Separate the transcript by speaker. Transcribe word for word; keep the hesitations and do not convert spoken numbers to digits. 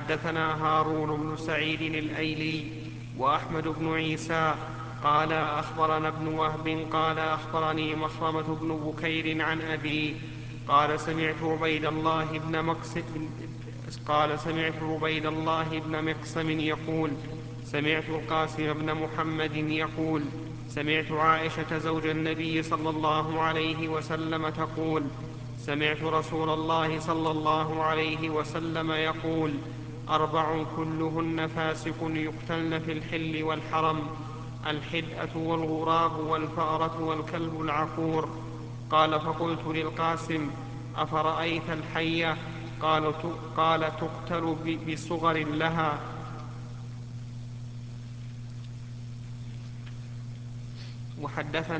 Speaker 1: حدثنا هارون بن سعيد الأيلي وأحمد بن عيسى قال أخبرنا ابن وهب قال أخبرني مخرمة بن بكير عن أبي قال سمعت عبيد الله بن مقسم قال سمعت عبيد الله بن مقسم يقول سمعت القاسم بن محمد يقول سمعت عائشة زوج النبي صلى الله عليه وسلم تقول سمعت رسول الله صلى الله عليه وسلم يقول أربع كلهن فاسق يقتلن في الحل والحرم: الحدأة والغراب والفأرة والكلب العقور. قال فقلت للقاسم أفرأيت الحية؟ قال, قال تقتل بصغر لها. وحدثنا